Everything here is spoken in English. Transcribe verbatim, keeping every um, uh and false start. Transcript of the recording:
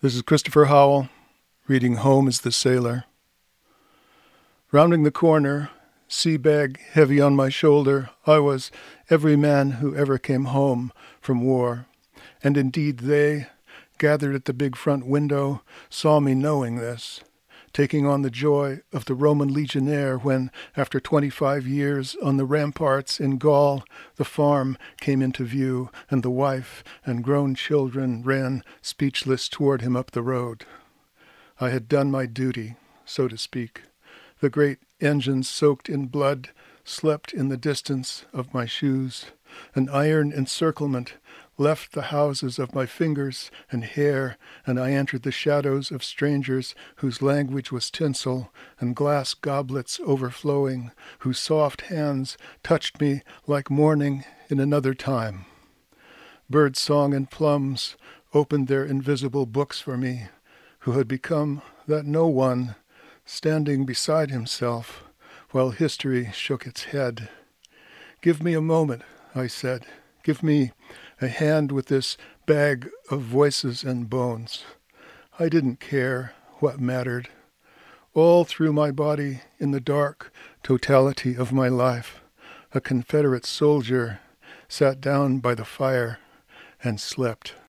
This is Christopher Howell, reading Home is the Sailor. Rounding the corner, sea bag heavy on my shoulder, I was every man who ever came home from war. And indeed they, gathered at the big front window, saw me knowing this, taking on the joy of the Roman legionnaire when, after twenty-five years on the ramparts in Gaul, the farm came into view, and the wife and grown children ran speechless toward him up the road. I had done my duty, so to speak. The great engines soaked in blood slept in the distance of my shoes. An iron encirclement left the houses of my fingers and hair, and I entered the shadows of strangers whose language was tinsel and glass goblets overflowing, whose soft hands touched me like morning in another time. Bird song and plums opened their invisible books for me, who had become that no one, standing beside himself, while history shook its head. "Give me a moment," I said. "Give me a hand with this bag of voices and bones." I didn't care what mattered. All through my body, in the dark totality of my life, a Confederate soldier sat down by the fire and slept.